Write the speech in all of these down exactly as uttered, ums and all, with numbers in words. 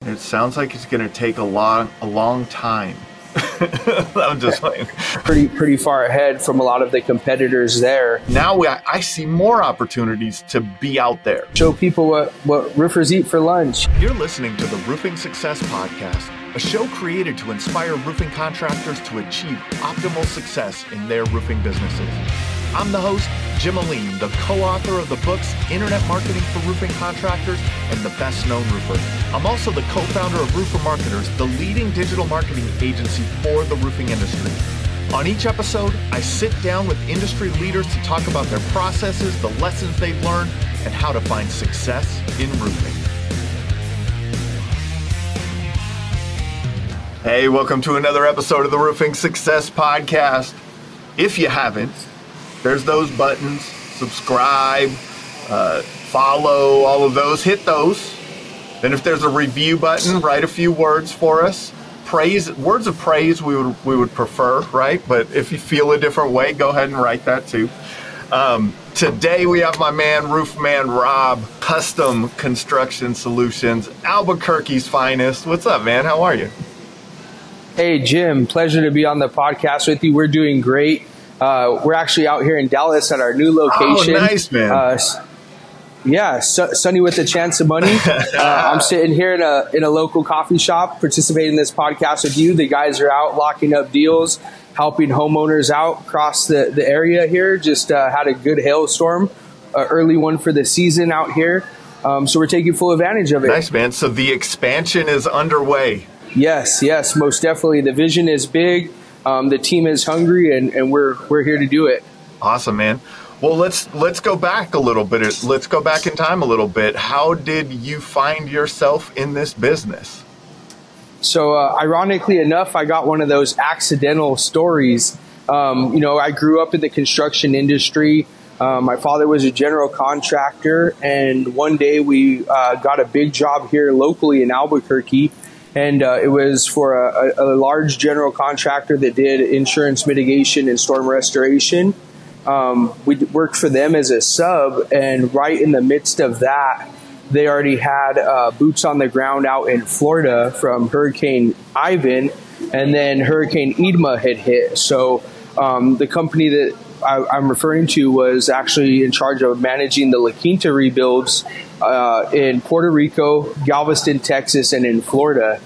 It sounds like it's going to take a long, a long time. I'm just like pretty pretty far ahead from a lot of the competitors there. Now we, I see more opportunities to be out there. Show people what, what roofers eat for lunch. You're listening to the Roofing Success Podcast, a show created to inspire roofing contractors to achieve optimal success in their roofing businesses. I'm the host, Jim Aline, the co-author of the books Internet Marketing for Roofing Contractors and The Best Known Roofer. I'm also the co-founder of Roofer Marketers, the leading digital marketing agency for the roofing industry. On each episode, I sit down with industry leaders to talk about their processes, the lessons they've learned, and how to find success in roofing. Hey, welcome to another episode of the Roofing Success Podcast. If you haven't, there's those buttons, subscribe, uh, follow, all of those, hit those. Then if there's a review button, write a few words for us. Praise, words of praise we would we would prefer, right? But if you feel a different way, go ahead and write that too. Um, today we have my man, Roofman Rob, Custom Construction Solutions, Albuquerque's finest. What's up, man? How are you? Hey, Jim. Pleasure to be on the podcast with you. We're doing great. Uh, we're actually out here in Dallas at our new location. Oh, nice, man. Uh, yeah, su- sunny with a chance of money. Uh, I'm sitting here in a in a local coffee shop, participating in this podcast with you. The guys are out locking up deals, helping homeowners out across the, the area here. Just uh, had a good hailstorm, uh, early one for the season out here. Um, so we're taking full advantage of it. Nice, man. So the expansion is underway. Yes, yes, most definitely. The vision is big. Um, the team is hungry, and, and we're we're here to do it. Awesome, man. Well, let's let's go back a little bit. Let's go back in time a little bit. How did you find yourself in this business? So, uh, ironically enough, I got one of those accidental stories. Um, you know, I grew up in the construction industry. Uh, my father was a general contractor, and one day we uh, got a big job here locally in Albuquerque. And uh, it was for a, a large general contractor that did insurance mitigation and storm restoration. Um, we worked for them as a sub, and right in the midst of that, they already had uh, boots on the ground out in Florida from Hurricane Ivan, and then Hurricane Irma had hit. So um, the company that I, I'm referring to was actually in charge of managing the La Quinta rebuilds uh, in Puerto Rico, Galveston, Texas, and in Florida.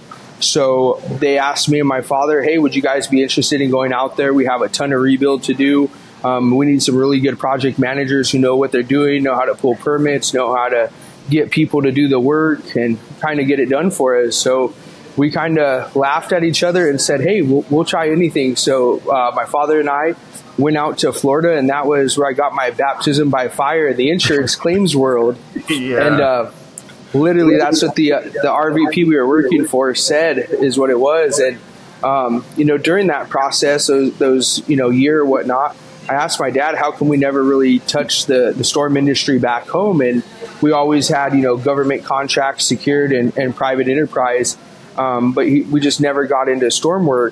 So they asked me and my father, hey, would you guys be interested in going out there? We have a ton of rebuild to do. Um, we need some really good project managers who know what they're doing, know how to pull permits, know how to get people to do the work and kind of get it done for us. So we kind of laughed at each other and said, hey, we'll, we'll try anything. So uh, my father and I went out to Florida, and that was where I got my baptism by fire in the insurance claims world. Yeah. And uh, literally that's what the uh, the R V P we were working for said is what it was. And, um, you know, during that process, those, those, you know, year or whatnot, I asked my dad, how come we never really touched the, the storm industry back home? And we always had, you know, government contracts secured and, and private enterprise. Um, but he, we just never got into storm work.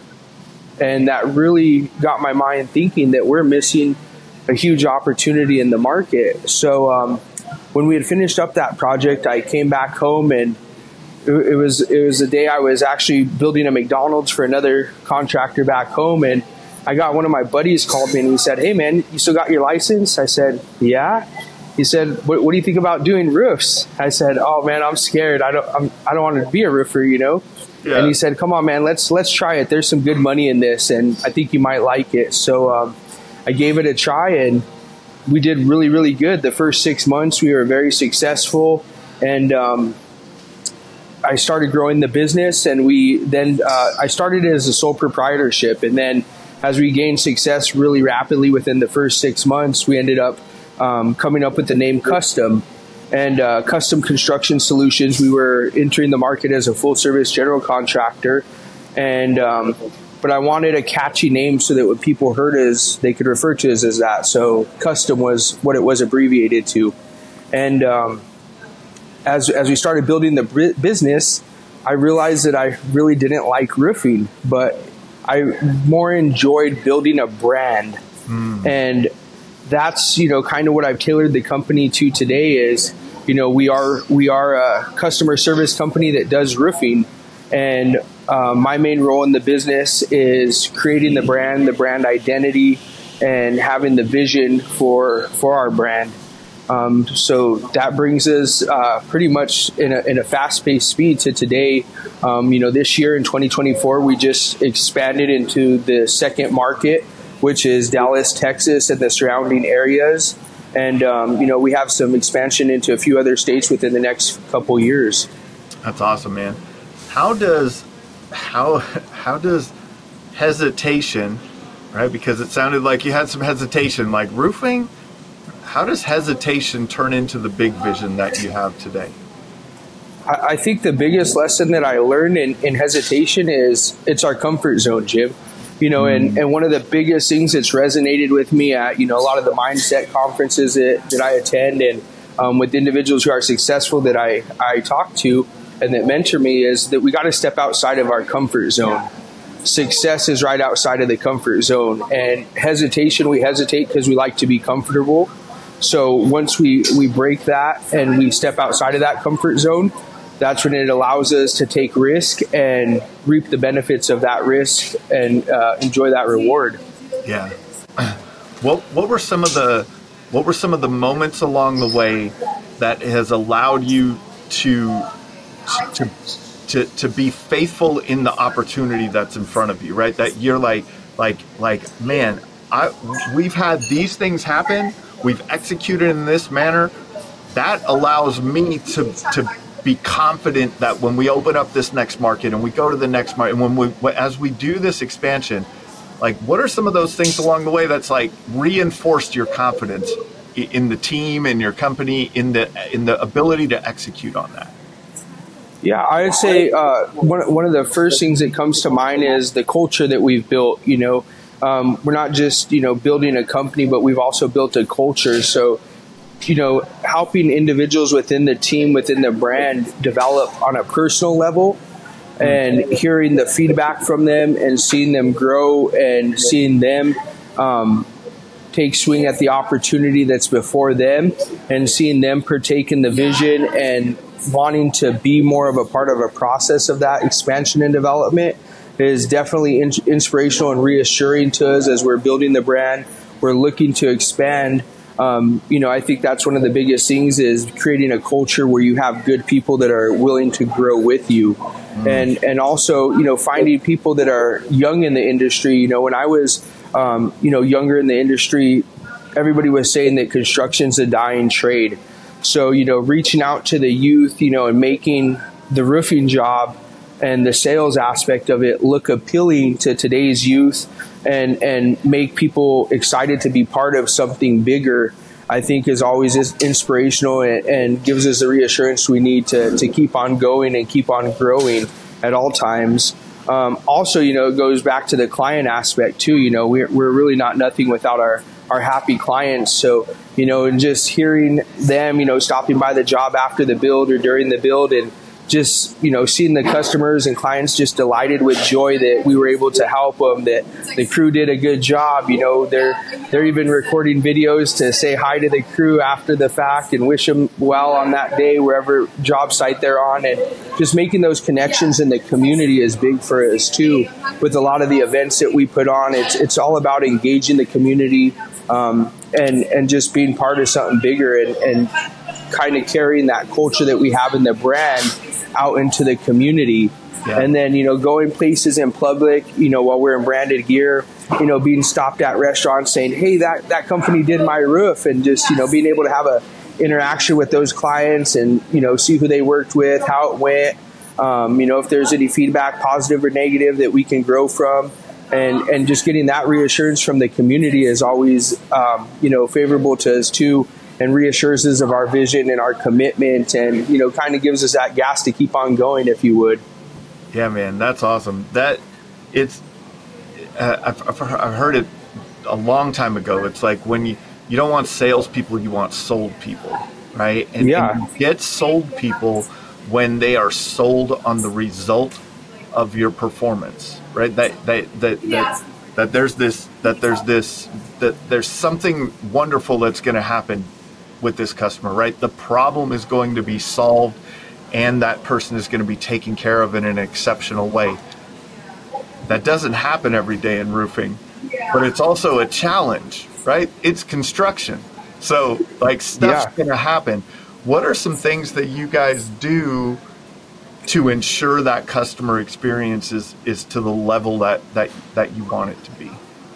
And that really got my mind thinking that we're missing a huge opportunity in the market. So um, when we had finished up that project, I came back home, and it, it was it was the day I was actually building a McDonald's for another contractor back home. And I got one of my buddies called me, and he said, hey, man, you still got your license? I said, yeah. He said, what, what do you think about doing roofs? I said, oh, man, I'm scared. I don't I'm, I don't want to be a roofer, you know. Yeah. And he said, come on, man, let's let's try it. There's some good money in this, and I think you might like it. So um, I gave it a try, and we did really, really good. The first six months, we were very successful, and um, I started growing the business, and we then uh, I started as a sole proprietorship, and then as we gained success really rapidly within the first six months, we ended up um, coming up with the name Custom. And uh, Custom Construction Solutions, we were entering the market as a full-service general contractor. And um, but I wanted a catchy name so that when people heard us, they could refer to us as that. So Custom was what it was abbreviated to. And um, as as we started building the business, I realized that I really didn't like roofing, but I more enjoyed building a brand. Mm. And that's, you know, kind of what I've tailored the company to today is you know, we are we are a customer service company that does roofing, and uh, my main role in the business is creating the brand, the brand identity, and having the vision for for our brand. Um, so that brings us uh, pretty much in a, in a fast-paced speed to today. Um, you know, this year in twenty twenty-four, we just expanded into the second market, which is Dallas, Texas, and the surrounding areas. And, um, you know, we have some expansion into a few other states within the next couple years. That's awesome, man. How does how how does hesitation, right? Because it sounded like you had some hesitation, like roofing. How does hesitation turn into the big vision that you have today? I, I think the biggest lesson that I learned in, in hesitation is it's our comfort zone, Jim. You know, mm. and, and one of the biggest things that's resonated with me at, you know, a lot of the mindset conferences that, that I attend and um, with individuals who are successful that I, I talk to and that mentor me is that we got to step outside of our comfort zone. Success is right outside of the comfort zone, and hesitation, we hesitate because we like to be comfortable. So once we, we break that and we step outside of that comfort zone, that's when it allows us to take risk and reap the benefits of that risk and uh, enjoy that reward. Yeah. What what were some of the what were some of the moments along the way that has allowed you to to to to be faithful in the opportunity that's in front of you, right? That you're like like like man, I we've had these things happen. We've executed in this manner. That allows me to to be confident that when we open up this next market and we go to the next market, and when we as we do this expansion, like what are some of those things along the way that's like reinforced your confidence in the team and your company in the in the ability to execute on that? Yeah, I would say uh, one one of the first things that comes to mind is the culture that we've built. You know. Um, we're not just, you know, building a company, but we've also built a culture. So, you know, helping individuals within the team, within the brand develop on a personal level and hearing the feedback from them and seeing them grow and seeing them um, take swing at the opportunity that's before them and seeing them partake in the vision and wanting to be more of a part of a process of that expansion and development is definitely in- inspirational and reassuring to us as we're building the brand. We're looking to expand. Um, you know, I think that's one of the biggest things is creating a culture where you have good people that are willing to grow with you. Mm. And and also, you know, finding people that are young in the industry. You know, when I was, um, you know, younger in the industry, everybody was saying that construction's a dying trade. So, you know, reaching out to the youth, you know, and making the roofing job and the sales aspect of it look appealing to today's youth and, and make people excited to be part of something bigger, I think is always inspirational and, and gives us the reassurance we need to, to keep on going and keep on growing at all times. Um, also, you know, it goes back to the client aspect too. You know, we're, we're really not nothing without our, our happy clients. So, you know, and just hearing them, you know, stopping by the job after the build or during the build and just, you know, seeing the customers and clients just delighted with joy that we were able to help them, that the crew did a good job. You know, they're they're even recording videos to say hi to the crew after the fact and wish them well on that day, wherever job site they're on. And just making those connections in the community is big for us too. With a lot of the events that we put on, it's it's all about engaging the community um, and, and just being part of something bigger and, and kind of carrying that culture that we have in the brand out into the community. Yeah. And then, you know, going places in public, you know, while we're in branded gear, you know, being stopped at restaurants saying, hey, that, that company did my roof, and just, you know, being able to have a interaction with those clients and, you know, see who they worked with, how it went, um, you know, if there's any feedback, positive or negative, that we can grow from. And, and just getting that reassurance from the community is always, um, you know, favorable to us too, and reassures us of our vision and our commitment, and, you know, kind of gives us that gas to keep on going, if you would. Yeah, man, that's awesome. That it's, uh, I've, I've heard it a long time ago. It's like when you, you don't want salespeople, you want sold people, right? And, yeah. and you get sold people when they are sold on the result of your performance, right? That that that Yeah. that, that there's this that there's this that there's something wonderful that's going to happen with this customer, right? The problem is going to be solved, and that person is going to be taken care of in an exceptional way. That doesn't happen every day in roofing, but it's also a challenge, right? It's construction. So like stuff's yeah. going to happen. What are some things that you guys do to ensure that customer experience is, is to the level that, that, that you want it to be?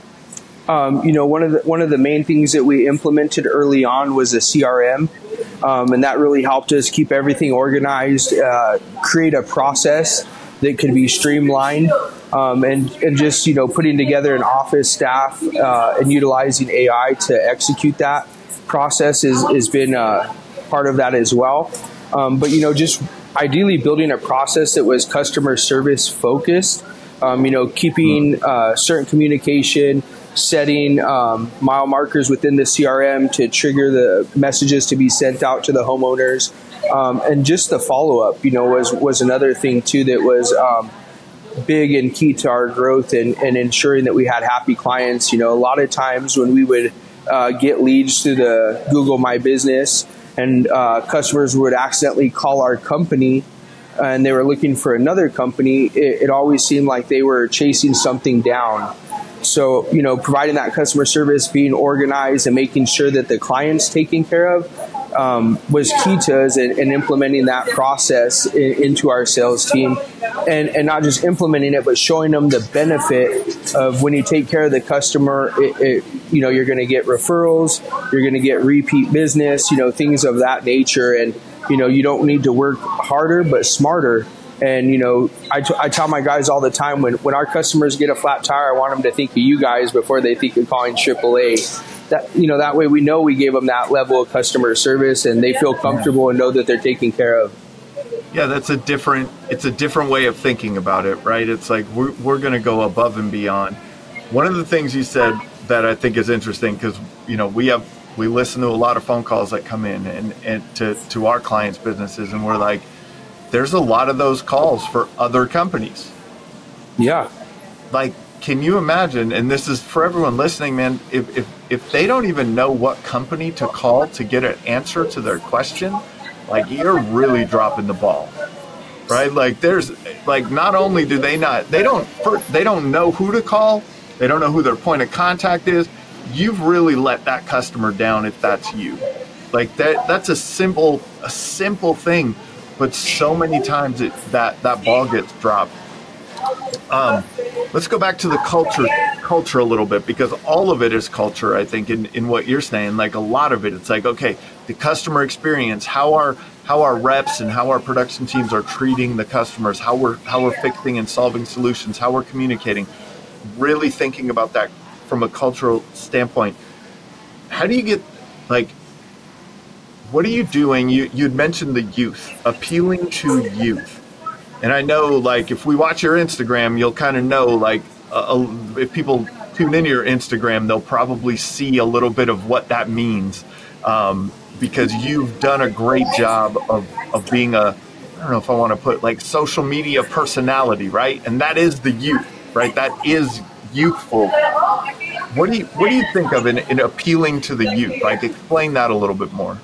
Um, you know, one of the one of the main things that we implemented early on was a C R M, um, and that really helped us keep everything organized, uh, create a process that could be streamlined, um, and and just you know putting together an office staff uh, and utilizing A I to execute that process is has been uh, part of that as well. Um, but you know, just ideally building a process that was customer service focused. Um, you know, keeping uh, certain communication. Setting um, mile markers within the C R M to trigger the messages to be sent out to the homeowners, um, and just the follow up. You know, was was another thing too that was um, big and key to our growth and, and ensuring that we had happy clients. You know, a lot of times when we would uh, get leads through the Google My Business, and uh, customers would accidentally call our company, and they were looking for another company, it, it always seemed like they were chasing something down. So, you know, providing that customer service, being organized and making sure that the client's taken care of um, was key to us in, in implementing that process in, into our sales team. And, and not just implementing it, but showing them the benefit of when you take care of the customer, it, it, you know, you're going to get referrals, you're going to get repeat business, you know, things of that nature. And, you know, you don't need to work harder, but smarter. And, you know, I, t- I tell my guys all the time, when, when our customers get a flat tire, I want them to think of you guys before they think of calling triple A. That, you know, that way we know we gave them that level of customer service and they feel comfortable and know that they're taken care of. Yeah, that's a different, it's a different way of thinking about it, right? It's like we're, we're going to go above and beyond. One of the things you said that I think is interesting, because, you know, we have, we listen to a lot of phone calls that come in and, and to, to our clients' businesses, and we're like, there's a lot of those calls for other companies. Yeah. Like, can you imagine, and this is for everyone listening, man, if, if, if they don't even know what company to call to get an answer to their question, like, you're really dropping the ball, right? Like, there's, like, not only do they not, they don't, they don't know who to call, they don't know who their point of contact is, you've really let that customer down if that's you. Like, that, that's a simple, a simple thing. But so many times it, that, that ball gets dropped. Um, let's go back to the culture culture a little bit, because all of it is culture, I think, in, in what you're saying. Like, a lot of it, it's like, okay, the customer experience, how our how our reps and how our production teams are treating the customers, how we're how we're fixing and solving solutions, how we're communicating, really thinking about that from a cultural standpoint. How do you get, like, what are you doing? You, you'd mentioned the youth, appealing to youth. And I know, like, if we watch your Instagram, you'll kind of know, like, uh, if people tune into your Instagram, they'll probably see a little bit of what that means, um, because you've done a great job of, of being a, I don't know if I want to put, like, social media personality, right? And that is the youth, right? That is youthful. What do you, what do you think of in, in appealing to the youth? Like, explain that a little bit more.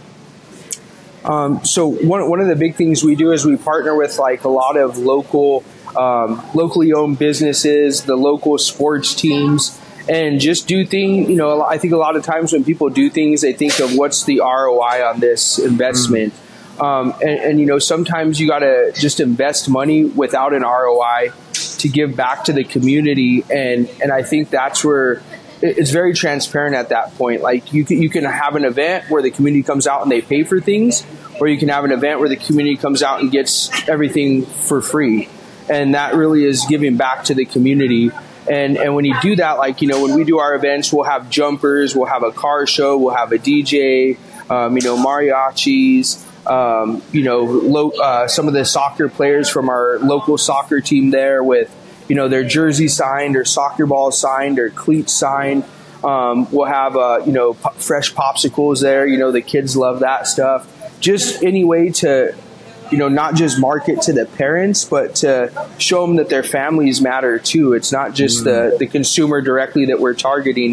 Um, so one one of the big things we do is we partner with, like, a lot of local, um, locally owned businesses, the local sports teams, and just do things. You know, I think a lot of times when people do things, they think of what's the R O I on this investment. Mm. Um, and, and, you know, sometimes you got to just invest money without an R O I to give back to the community. And, and I think that's where it's very transparent at that point. Like, you can, you can have an event where the community comes out and they pay for things, or you can have an event where the community comes out and gets everything for free. And that really is giving back to the community. And and when you do that, like, you know, when we do our events, we'll have jumpers, we'll have a car show, we'll have a D J, um, you know, mariachis, um, you know, lo- uh, some of the soccer players from our local soccer team there with, you know, their jersey signed or soccer ball signed or cleats signed. Um, we'll have, uh, you know, p- fresh popsicles there. You know, the kids love that stuff. Just any way to, you know, not just market to the parents, but to show them that their families matter too. It's not just the, the consumer directly that we're targeting,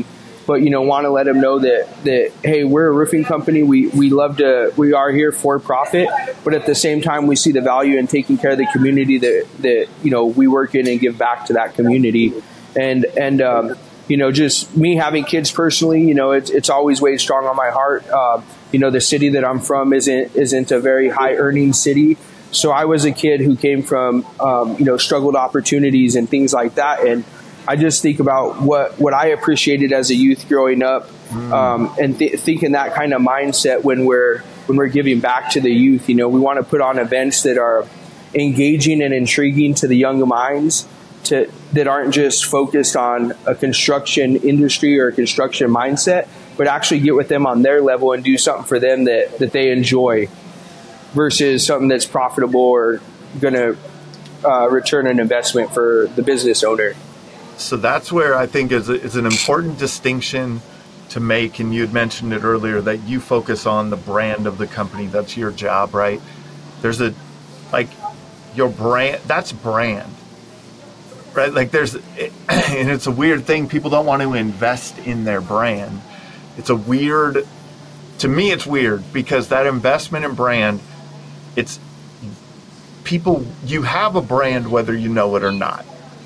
but, you know, want to let them know that, that, hey, we're a roofing company. We, we love to, we are here for profit, but at the same time, we see the value in taking care of the community that, that, you know, we work in and give back to that community. And, and, um, you know, just me having kids personally, you know, it's, it's always weighed strong on my heart. Uh, you know, the city that I'm from isn't, isn't a very high earning city. So I was a kid who came from, um, you know, struggled opportunities and things like that. And I just think about what, what I appreciated as a youth growing up, um, and th- thinking that kind of mindset when we're when we're giving back to the youth. You know, we want to put on events that are engaging and intriguing to the young minds, to that aren't just focused on a construction industry or a construction mindset, but actually get with them on their level and do something for them that, that they enjoy, versus something that's profitable or going to uh, return an investment for the business owner. So that's where I think is, is an important distinction to make. And you had mentioned it earlier that you focus on the brand of the company. That's your job, right? There's a, like, your brand, that's brand, right? Like there's, and it's a weird thing. People don't want to invest in their brand. It's a weird, to me, it's weird because that investment in brand, it's people, you have a brand whether you know it or not.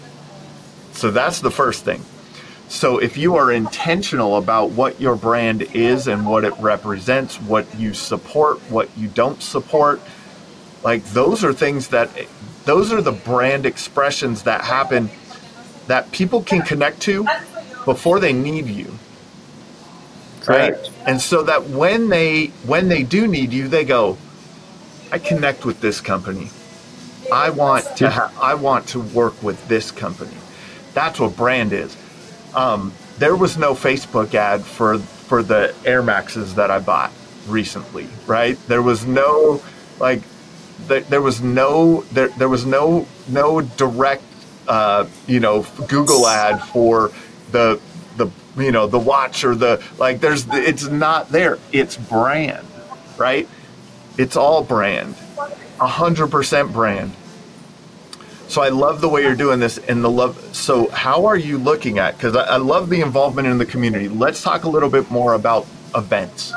So that's the first thing. So if you are intentional about what your brand is and what it represents, what you support, what you don't support, like those are things that, those are the brand expressions that happen that people can connect to before they need you. Right? Correct. And so that when they, when they do need you, they go, I connect with this company. I want to ha- I want to work with this company. That's what brand is. Um, there was no Facebook ad for for the Air Maxes that I bought recently, right? There was no like there, there was no there there was no no direct uh, you know Google ad for the the you know the watch or the like. There's it's not there. It's brand, right? It's all brand, a hundred percent brand. So I love the way you're doing this and the love. So how are you looking at, because I, I love the involvement in the community. Let's talk a little bit more about events.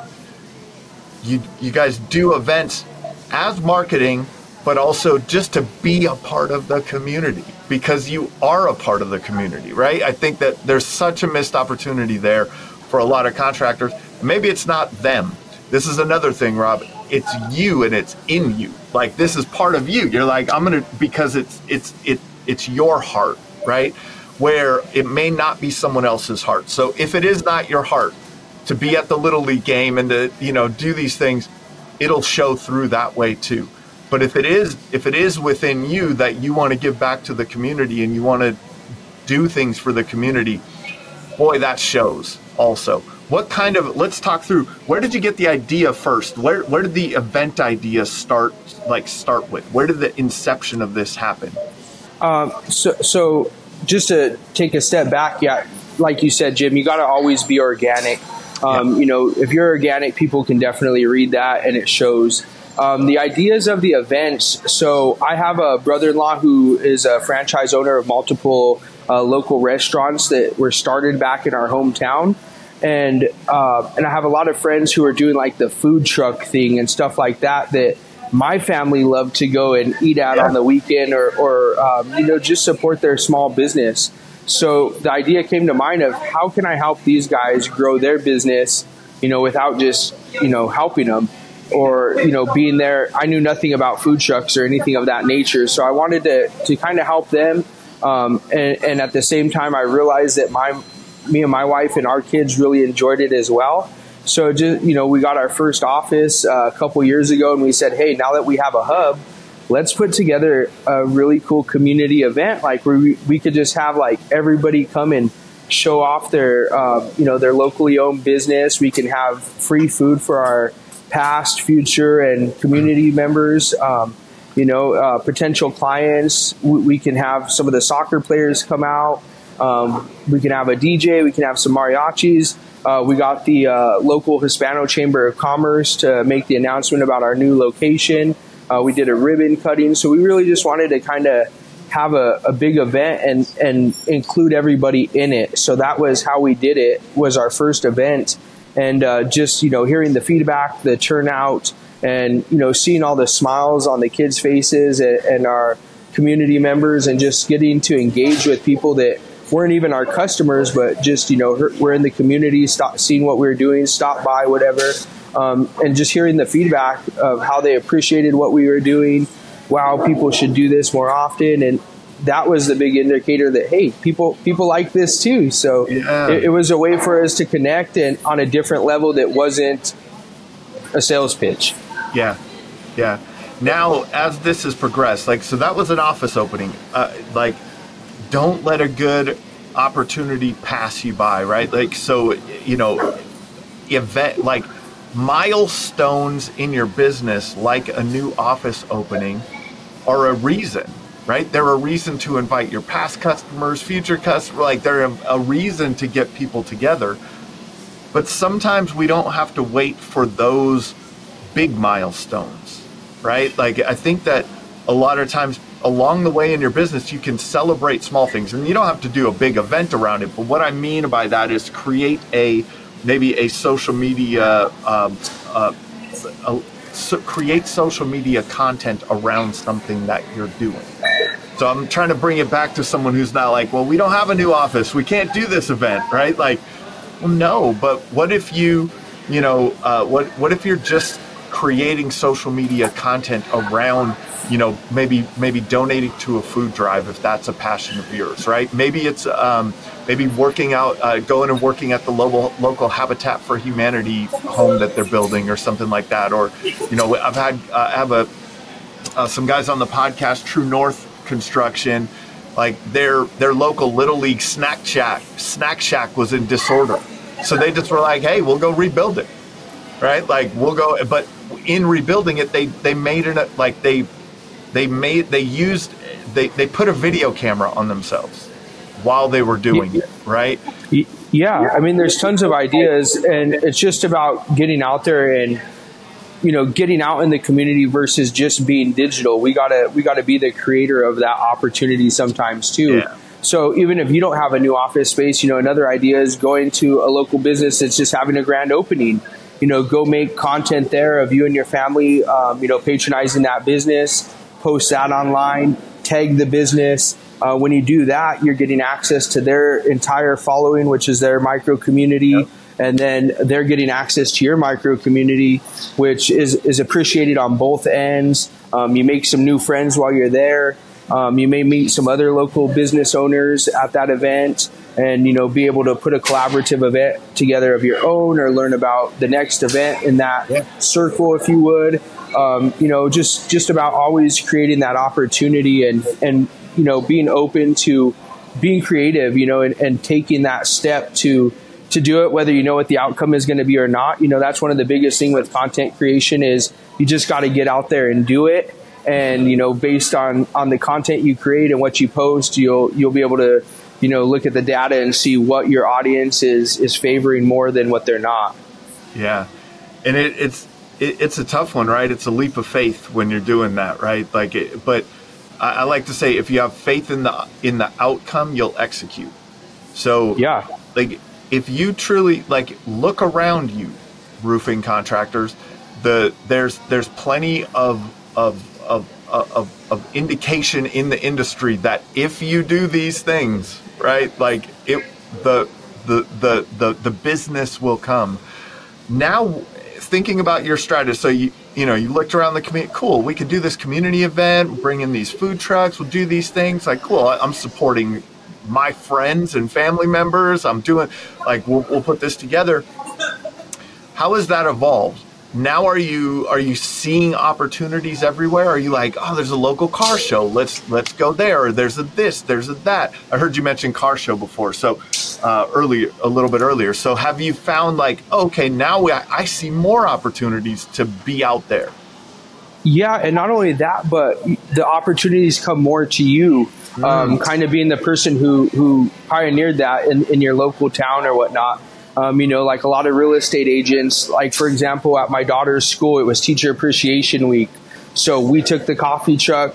You you guys do events as marketing, but also just to be a part of the community because you are a part of the community, right? I think that there's such a missed opportunity there for a lot of contractors. Maybe it's not them. This is another thing, Rob. It's you and it's in you. Like this is part of you. You're like, I'm gonna, because it's it's it it's your heart, right? Where it may not be someone else's heart. So if it is not your heart to be at the Little League game and to, you know, do these things, it'll show through that way too. But if it is if it is within you that you want to give back to the community and you want to do things for the community, boy, that shows also. What kind of, let's talk through, where did you get the idea first? Where where did the event idea start, like start with? Where did the inception of this happen? Um, so, so just to take a step back, yeah, like you said, Jim, you got to always be organic. Um, yeah. You know, if you're organic, people can definitely read that and it shows. Um, the ideas of the events. So I have a brother-in-law who is a franchise owner of multiple uh, local restaurants that were started back in our hometown. And uh, and I have a lot of friends who are doing like the food truck thing and stuff like that that my family loved to go and eat out yeah. on the weekend or, or um, you know, just support their small business. So the idea came to mind of how can I help these guys grow their business, you know, without just, you know, helping them or, you know, being there. I knew nothing about food trucks or anything of that nature. So I wanted to, to kind of help them. Um, and, and at the same time, I realized that my me and my wife and our kids really enjoyed it as well. So just, you know, we got our first office uh, a couple years ago and we said, hey, now that we have a hub, let's put together a really cool community event. Like where we, we could just have like everybody come and show off their, um, you know, their locally owned business. We can have free food for our past, future, and community members. Um, you know, uh, potential clients. We, we can have some of the soccer players come out. Um, we can have a D J. We can have some mariachis. Uh, we got the uh, local Hispano Chamber of Commerce to make the announcement about our new location. Uh, we did a ribbon cutting. So we really just wanted to kind of have a, a big event and, and include everybody in it. So that was how we did it, was our first event. And uh, just, you know, hearing the feedback, the turnout, and, you know, seeing all the smiles on the kids' faces and, and our community members, and just getting to engage with people that weren't even our customers, but just, you know, we're in the community, stop, seeing what we were doing, stop by, whatever. Um, and just hearing the feedback of how they appreciated what we were doing. Wow, people should do this more often. And that was the big indicator that, hey, people people like this too. So yeah. it, it was a way for us to connect, and on a different level that wasn't a sales pitch. Yeah, yeah. Now, as this has progressed, like, so that was an office opening. Uh, like, don't let a good opportunity pass you by, right? Like, so, you know, event, like milestones in your business, like a new office opening, are a reason, right? They're a reason to invite your past customers, future customers, like they're a, a reason to get people together. But sometimes we don't have to wait for those big milestones, right? Like, I think that a lot of times along the way in your business, you can celebrate small things, and you don't have to do a big event around it. But what I mean by that is create a, maybe a social media, um, uh, a, so create social media content around something that you're doing. So I'm trying to bring it back to someone who's not like, well, we don't have a new office, we can't do this event, right? Like, well, no, but what if you, you know, uh, what what if you're just creating social media content around, you know, maybe maybe donating to a food drive if that's a passion of yours, right? Maybe it's um, maybe working out, uh, going and working at the local local Habitat for Humanity home that they're building or something like that. Or, you know, I've had uh, I have a uh, some guys on the podcast, True North Construction, like their their local Little League snack shack snack shack was in disorder, so they just were like, hey, we'll go rebuild it, right? Like, we'll go, but in rebuilding it, they they made it like they they made they used they they put a video camera on themselves while they were doing it, right? Yeah, I mean, there's tons of ideas, and it's just about getting out there and, you know, getting out in the community versus just being digital. We gotta we gotta be the creator of that opportunity sometimes too. Yeah. So even if you don't have a new office space, you know, another idea is going to a local business that's just having a grand opening. You know, go make content there of you and your family, um, you know, patronizing that business, post that online, tag the business. Uh, when you do that, you're getting access to their entire following, which is their micro community. Yep. And then they're getting access to your micro community, which is, is appreciated on both ends. Um, you make some new friends while you're there. Um, you may meet some other local business owners at that event, and, you know, be able to put a collaborative event together of your own, or learn about the next event in that yeah. circle, if you would. Um, you know, just, just about always creating that opportunity, and, and, you know, being open to being creative, you know, and, and taking that step to, to do it, whether you know what the outcome is going to be or not. You know, that's one of the biggest thing with content creation is you just got to get out there and do it. And, you know, based on, on the content you create and what you post, you'll, you'll be able to, you know, look at the data and see what your audience is, is favoring more than what they're not. Yeah. And it, it's, it, it's a tough one, right? It's a leap of faith when you're doing that, right? Like, it, but I, I like to say, if you have faith in the, in the outcome, you'll execute. So yeah, like, if you truly, like, look around you, roofing contractors, the, there's, there's plenty of, of, Of, of of indication in the industry that if you do these things, right, like it the the the the, the business will come. Now, thinking about your strategy, so you you know you looked around the community. Cool, we could do this community event, bring in these food trucks, we'll do these things. Like, cool, I'm supporting my friends and family members. I'm doing, like, we'll we'll put this together. How has that evolved? Now, are you are you seeing opportunities everywhere? Are you like, oh, there's a local car show, let's let's go there. Or there's a this, there's a that. I heard you mention car show before, so uh, earlier, a little bit earlier. So have you found, like, okay, now we, I see more opportunities to be out there? Yeah, and not only that, but the opportunities come more to you. Mm. Um, kind of being the person who who pioneered that in, in your local town or whatnot. Um, you know, like a lot of real estate agents, like, for example, at my daughter's school, it was Teacher Appreciation Week. So we took the coffee truck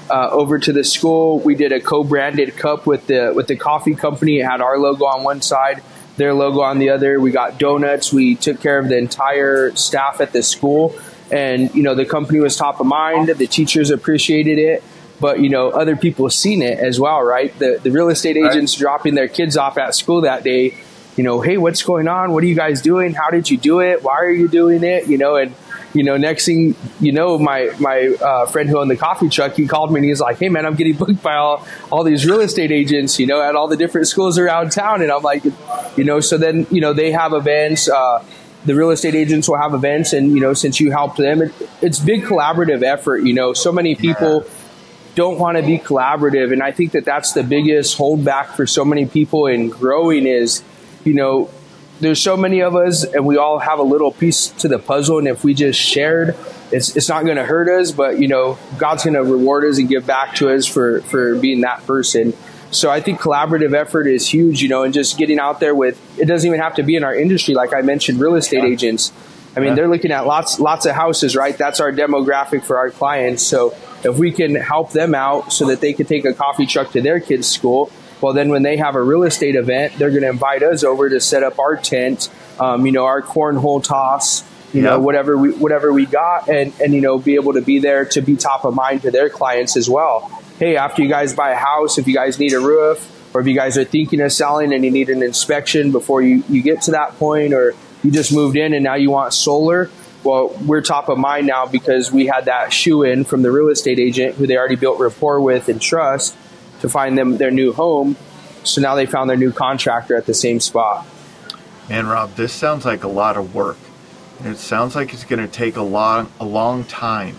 uh, over to the school. We did a co-branded cup with the with the coffee company. It had our logo on one side, their logo on the other. We got donuts. We took care of the entire staff at the school. And, you know, the company was top of mind. The teachers appreciated it. But, you know, other people seen it as well, right? The the real estate agents right. dropping their kids off at school that day, you know, hey, what's going on? What are you guys doing? How did you do it? Why are you doing it? You know, and, you know, next thing you know, my my uh, friend who owned the coffee truck, he called me and he's like, hey, man, I'm getting booked by all, all these real estate agents, you know, at all the different schools around town. And I'm like, you know, so then, you know, they have events. Uh, the real estate agents will have events. And, you know, since you helped them, it, it's big collaborative effort. You know, so many people yeah. don't want to be collaborative. And I think that that's the biggest holdback for so many people in growing is, you know, there's so many of us and we all have a little piece to the puzzle. And if we just shared, it's it's not going to hurt us, but, you know, God's going to reward us and give back to us for, for being that person. So I think collaborative effort is huge, you know, and just getting out there with, it doesn't even have to be in our industry. Like I mentioned, real estate yeah. agents. I mean, yeah. they're looking at lots, lots of houses, right? That's our demographic for our clients. So if we can help them out so that they can take a coffee truck to their kids' school, well, then when they have a real estate event, they're going to invite us over to set up our tent, um, you know, our cornhole toss, you yep. know, whatever we whatever we got, and, and, you know, be able to be there to be top of mind to their clients as well. Hey, after you guys buy a house, if you guys need a roof, or if you guys are thinking of selling and you need an inspection before you, you get to that point, or you just moved in and now you want solar, well, we're top of mind now because we had that shoe in from the real estate agent who they already built rapport with and trust to find them their new home. So now they found their new contractor at the same spot. Man, Rob, this sounds like a lot of work. And it sounds like it's going to take a long, a long time.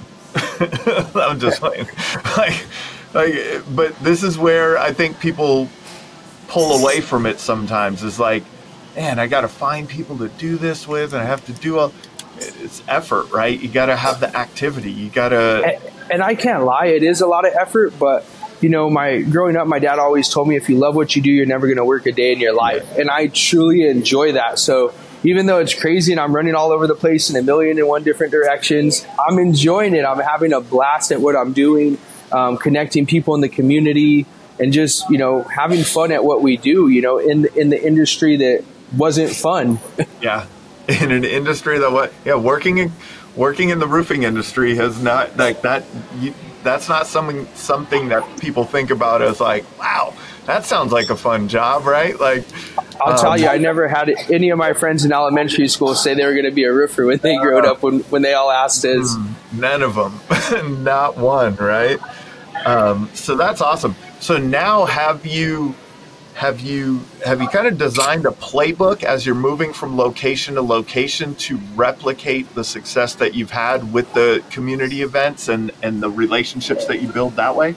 I'm just like, like, like, but this is where I think people pull away from it sometimes. Is like, man, I got to find people to do this with, and I have to do all. It's effort, right? You got to have the activity. You got to. And, and I can't lie, it is a lot of effort, but. You know, my growing up, my dad always told me, if you love what you do, you're never going to work a day in your life. And I truly enjoy that. So even though it's crazy and I'm running all over the place in a million and one different directions, I'm enjoying it. I'm having a blast at what I'm doing, um, connecting people in the community and just, you know, having fun at what we do, you know, in the, in the industry that wasn't fun. Yeah. In an industry that what, yeah, working in, working in the roofing industry has not like that. You, That's not something something that people think about as like, wow, that sounds like a fun job, right? Like, I'll um, tell you, I never had any of my friends in elementary school say they were going to be a roofer when they uh, grew up. When when they all asked us, none of them, not one, right? Um, so that's awesome. So now, have you have you have you kind of designed a playbook as you're moving from location to location to replicate the success that you've had with the community events and, and the relationships that you build that way?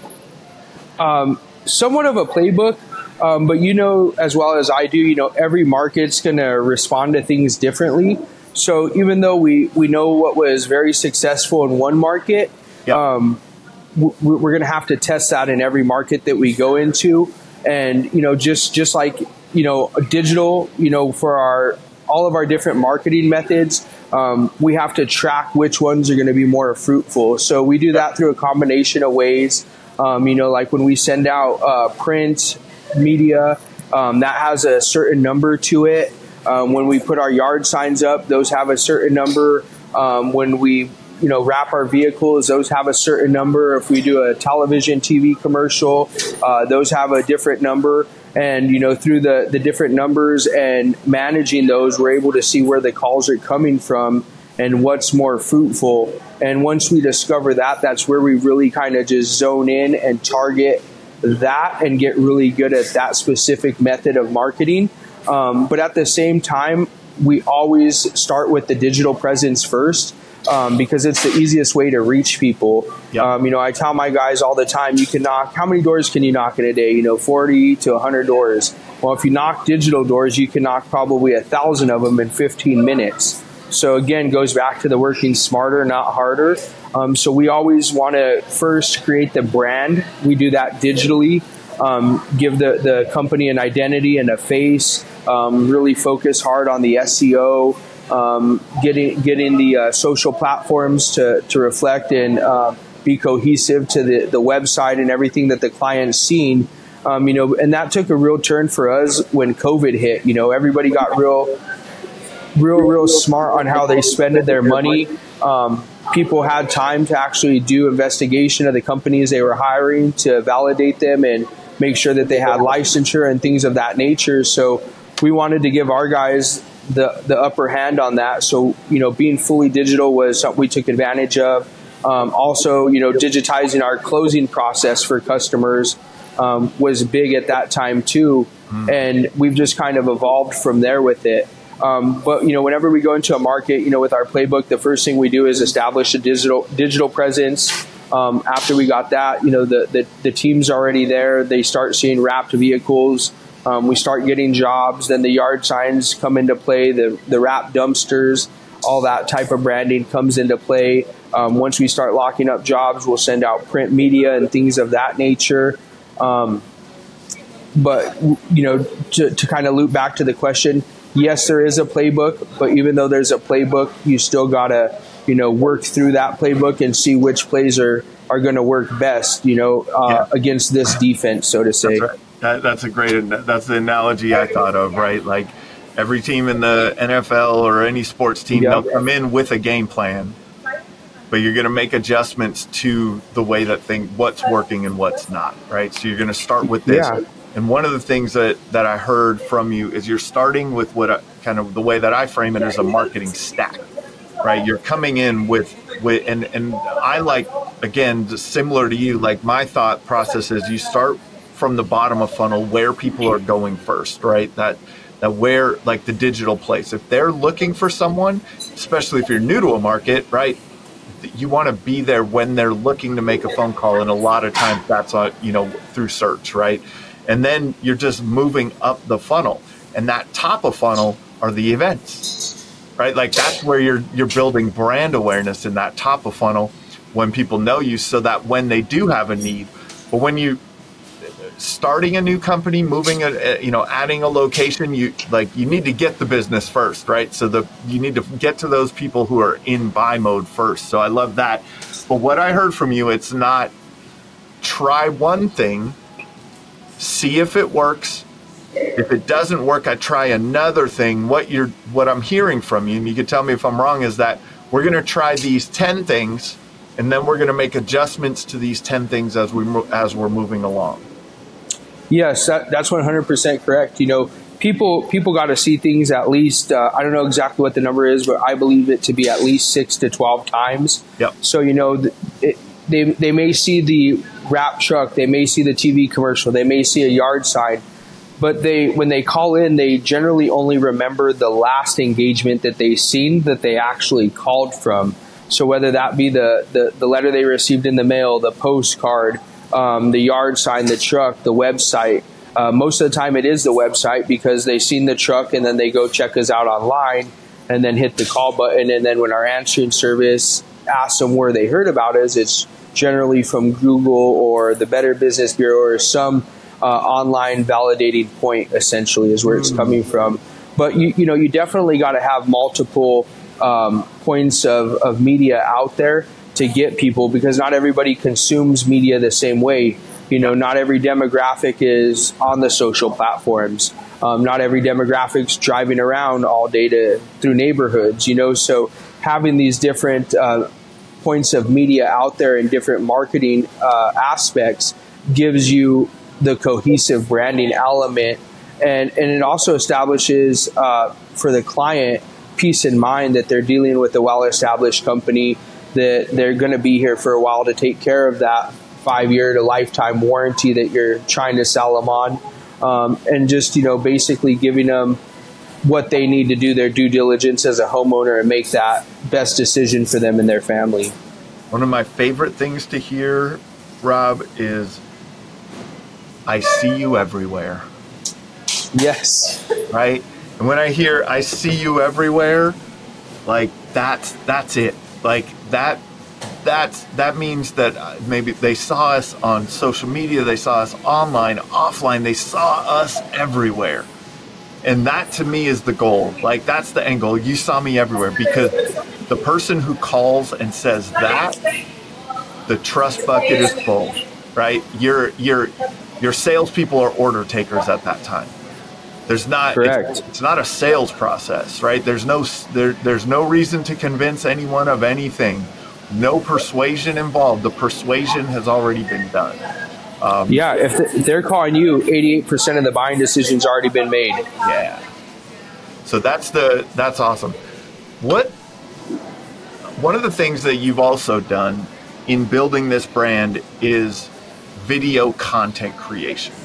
Um, somewhat of a playbook, um, but you know as well as I do, you know, every market's going to respond to things differently. So even though we, we know what was very successful in one market, yep. um, w- we're going to have to test that in every market that we go into. And, you know, just, just like, you know, digital, you know, for our, all of our different marketing methods, um, we have to track which ones are going to be more fruitful. So we do that through a combination of ways. Um, you know, like when we send out uh, print media, um, that has a certain number to it. Um, when we put our yard signs up, those have a certain number. Um, when we you know, wrap our vehicles, those have a certain number. If we do a television, T V commercial, uh, those have a different number. And, you know, through the, the different numbers and managing those, we're able to see where the calls are coming from and what's more fruitful. And once we discover that, that's where we really kind of just zone in and target that and get really good at that specific method of marketing. Um, but at the same time, we always start with the digital presence first. Um, because it's the easiest way to reach people. Yep. Um, you know, I tell my guys all the time, you can knock, how many doors can you knock in a day? You know, forty to one hundred doors. Well, if you knock digital doors, you can knock probably a thousand of them in fifteen minutes. So again, goes back to the working smarter, not harder. Um, so we always want to first create the brand. We do that digitally, um, give the, the company an identity and a face, um, really focus hard on the S E O, Um, getting getting the uh, social platforms to, to reflect and uh, be cohesive to the, the website and everything that the client's seen. Um, you know, and that took a real turn for us when COVID hit. You know, everybody got real, real, real smart on how they spended their money. Um, people had time to actually do investigation of the companies they were hiring to validate them and make sure that they had licensure and things of that nature. So we wanted to give our guys the, the upper hand on that. So, you know, being fully digital was something we took advantage of. Um, also, you know, digitizing our closing process for customers um, was big at that time too. Mm. And we've just kind of evolved from there with it. Um, but, you know, whenever we go into a market, you know, with our playbook, the first thing we do is establish a digital digital presence. Um, after we got that, you know, the, the, the team's already there. They start seeing wrapped vehicles. Um, we start getting jobs. Then the yard signs come into play, the, the wrapped dumpsters, all that type of branding comes into play. Um, once we start locking up jobs, we'll send out print media and things of that nature. Um, but, you know, to, to kind of loop back to the question, yes, there is a playbook, but even though there's a playbook, you still got to, you know, work through that playbook and see which plays are, are going to work best, you know, uh, yeah. against this defense, so to say. That's right. That, that's a great, that's the analogy I thought of, right? Like every team in the N F L or any sports team, yep. they'll come in with a game plan, but you're going to make adjustments to the way that thing, what's working and what's not, right? So you're going to start with this. Yeah. And one of the things that, that I heard from you is you're starting with what I, kind of the way that I frame it as a marketing stack, right? You're coming in with, with and, and I like, again, just similar to you, like my thought process is you start from the bottom of funnel where people are going first, right? That that where, like the digital place. If they're looking for someone, especially if you're new to a market, right? You want to be there when they're looking to make a phone call. And a lot of times that's on, you know, through search, right? And then you're just moving up the funnel. And that top of funnel are the events, right? Like that's where you're you're building brand awareness in that top of funnel when people know you, so that when they do have a need. But when you starting a new company, moving a, you know, adding a location, you like you need to get the business first, right? So the you need to get to those people who are in buy mode first. So I love that. But what I heard from you, it's not try one thing, see if it works. If it doesn't work, I try another thing. What you're, what I'm hearing from you, and you can tell me if I'm wrong, is that we're going to try these ten things, and then we're going to make adjustments to these ten things as we as we're moving along. Yes, that, that's one hundred percent correct. You know, people people got to see things at least. Uh, I don't know exactly what the number is, but I believe it to be at least six to twelve times. Yep. So you know, it, they they may see the wrap truck, they may see the T V commercial, they may see a yard sign. But they, when they call in, they generally only remember the last engagement that they've seen that they actually called from. So whether that be the, the, the letter they received in the mail, the postcard, um, the yard sign, the truck, the website, uh, most of the time it is the website because they've seen the truck and then they go check us out online and then hit the call button. And then when our answering service asks them where they heard about us, it's generally from Google or the Better Business Bureau or some Uh, online validating point, essentially, is where it's coming from. But you you know you definitely got to have multiple um, points of, of media out there to get people, because not everybody consumes media the same way. You know, not every demographic is on the social platforms. Um, not every demographic's driving around all day to through neighborhoods. You know, so having these different uh, points of media out there and different marketing uh, aspects gives you the cohesive branding element, and, and it also establishes uh, for the client peace of mind that they're dealing with a well-established company, that they're going to be here for a while to take care of that five-year to lifetime warranty that you're trying to sell them on, um, and just, you know, basically giving them what they need to do their due diligence as a homeowner and make that best decision for them and their family. One of my favorite things to hear, Rob, is I see you everywhere. Yes. Right? And when I hear I see you everywhere, like that's that's it. Like that that's that means that maybe they saw us on social media, they saw us online, offline, they saw us everywhere. And that to me is the goal. Like that's the end goal. You saw me everywhere, because the person who calls and says that the trust bucket is full, right? Your your your salespeople are order takers at that time. There's not Correct. It's, it's not a sales process, right? There's no there, there's no reason to convince anyone of anything. No persuasion involved. The persuasion has already been done. Um, yeah, if they're calling you, eighty-eight percent of the buying decision's already been made. Yeah. So that's the that's awesome. What one of the things that you've also done in building this brand is video content creation.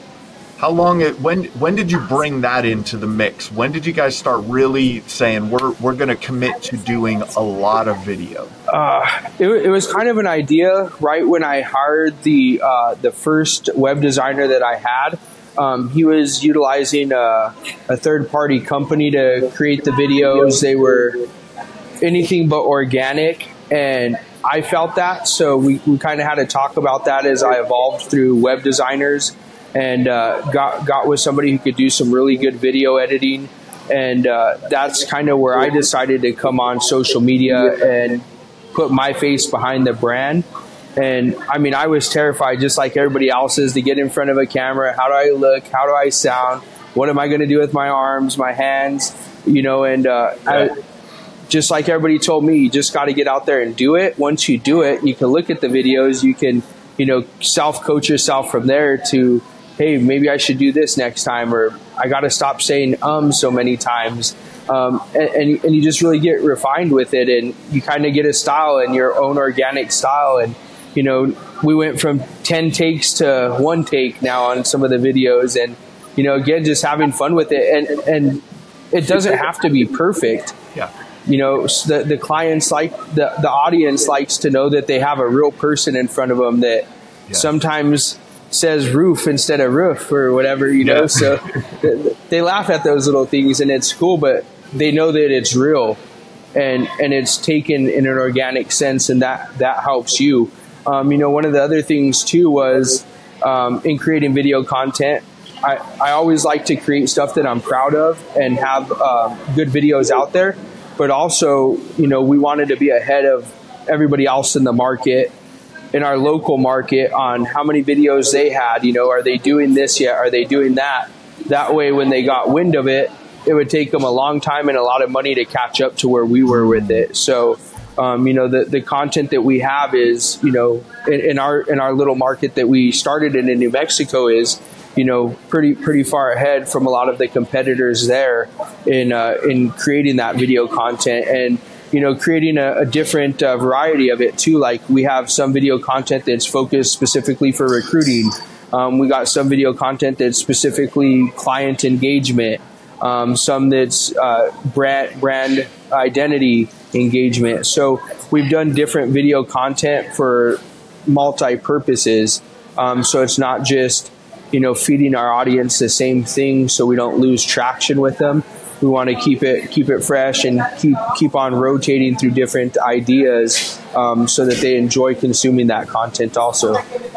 How long it when when did you bring that into the mix? When did you guys start really saying we're we're going to commit to doing a lot of video? Uh, it, it was kind of an idea right when I hired the uh, the first web designer that I had. Um, he was utilizing a, a third party company to create the videos. They were anything but organic, and I felt that. So we, we kind of had to talk about that as I evolved through web designers. And uh, got got with somebody who could do some really good video editing, and uh, that's kind of where I decided to come on social media and put my face behind the brand. And I mean, I was terrified, just like everybody else is, to get in front of a camera. How do I look? How do I sound? What am I going to do with my arms, my hands? You know, and uh, I, just like everybody told me, you just got to get out there and do it. Once you do it, you can look at the videos. You can, you know, self-coach yourself from there to, hey, maybe I should do this next time, or I got to stop saying um so many times. Um, and, and, and you just really get refined with it, and you kind of get a style and your own organic style. And, you know, we went from ten takes to one take now on some of the videos, and, you know, again, just having fun with it. And, and it doesn't have to be perfect. Yeah. You know, the, the clients like, the, the audience likes to know that they have a real person in front of them that yeah. sometimes says roof instead of roof or whatever, you know, yeah. so they laugh at those little things, and it's cool, but they know that it's real and, and it's taken in an organic sense, and that, that helps you. Um, you know, one of the other things too was um, in creating video content, I, I always like to create stuff that I'm proud of and have uh, good videos out there, but also, you know, we wanted to be ahead of everybody else in the market, in our local market, on how many videos they had. You know, are they doing this yet? Are they doing that? That way, when they got wind of it, it would take them a long time and a lot of money to catch up to where we were with it. So, um, you know, the, the content that we have is, you know, in, in our in our little market that we started in in New Mexico is, you know, pretty pretty far ahead from a lot of the competitors there in uh, in creating that video content. And you know, creating a, a different uh, variety of it too. Like we have some video content that's focused specifically for recruiting. Um, we got some video content that's specifically client engagement. Um, some that's uh, brand brand identity engagement. So we've done different video content for multi-purposes. Um, so it's not just, you know, feeding our audience the same thing so we don't lose traction with them. We want to keep it keep it fresh and keep keep on rotating through different ideas um, so that they enjoy consuming that content also.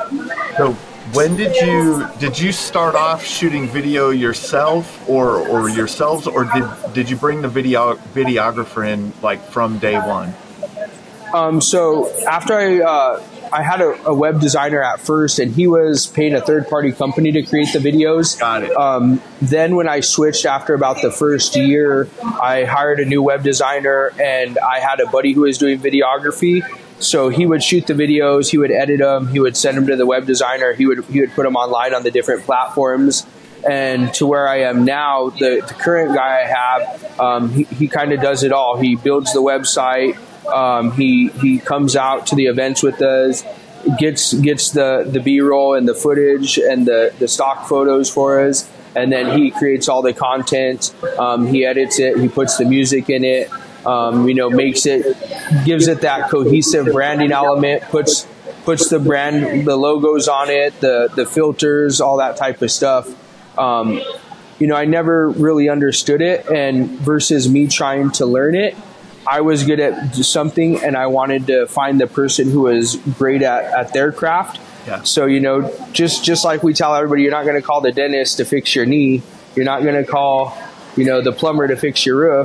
So when did you did you start off shooting video yourself or or yourselves, or did did you bring the video videographer in like from day one? Um, so after I uh, I had a, a web designer at first, and he was paying a third party company to create the videos. Got it. Um, then when I switched after about the first year, I hired a new web designer, and I had a buddy who was doing videography. So he would shoot the videos, he would edit them, he would send them to the web designer, he would he would put them online on the different platforms. And to where I am now, the, the current guy I have, um, he, he kind of does it all. He builds the website. Um, he he comes out to the events with us, gets gets the, the B-roll and the footage and the, the stock photos for us, and then he creates all the content. Um, he edits it. He puts the music in it. Um, you know, makes it, gives it that cohesive branding element. Puts puts the brand, the logos on it, the the filters, all that type of stuff. Um, you know, I never really understood it, and versus me trying to learn it, I was good at something, and I wanted to find the person who was great at, at their craft. Yeah. So, you know, just, just like we tell everybody, you're not going to call the dentist to fix your knee. You're not going to call, you know, the plumber to fix your roof.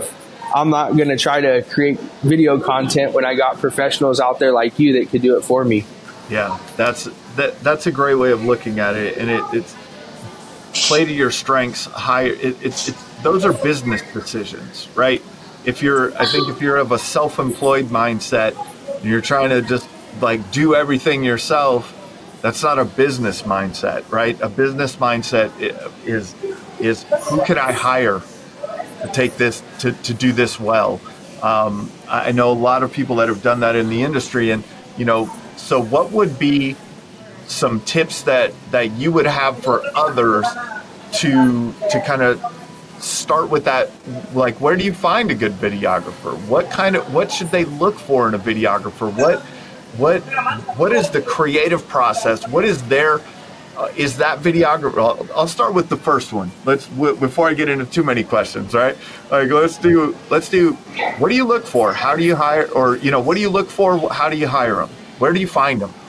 I'm not going to try to create video content when I got professionals out there like you that could do it for me. Yeah, that's that. That's a great way of looking at it, and it, it's play to your strengths. Higher, it, it's it's those are business decisions, right? If you're, I think if you're of a self-employed mindset, and you're trying to just like do everything yourself, that's not a business mindset, right? A business mindset is is who can I hire to take this to to do this well. Um, I know a lot of people that have done that in the industry, and you know. So what would be some tips that, that you would have for others to to kind of start with that? Like, where do you find a good videographer? What kind of what should they look for in a videographer? What what what is the creative process? What is their uh, is that videographer? I'll, I'll start with the first one. Let's w- before I get into too many questions. All right, like let's do let's do. What do you look for? How do you hire? Or you know, what do you look for? How do you hire them? Where do you find them?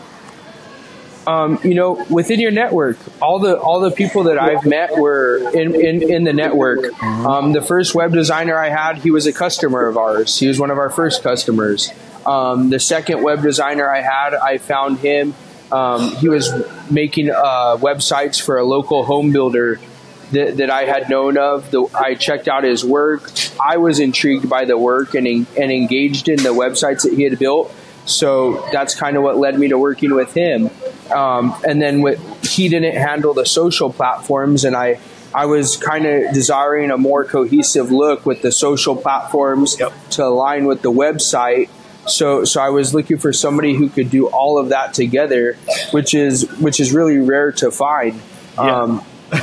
Um, you know, within your network, all the all the people that I've met were in, in, in the network. Um, the first web designer I had, he was a customer of ours. He was one of our first customers. Um, the second web designer I had, I found him. Um, he was making uh, websites for a local home builder that, that I had known of. The, I checked out his work. I was intrigued by the work and and engaged in the websites that he had built. So that's kind of what led me to working with him. Um, and then with, he didn't handle the social platforms, and I, I was kind of desiring a more cohesive look with the social platforms yep. to align with the website. So, so I was looking for somebody who could do all of that together, which is which is really rare to find. Yeah. Um,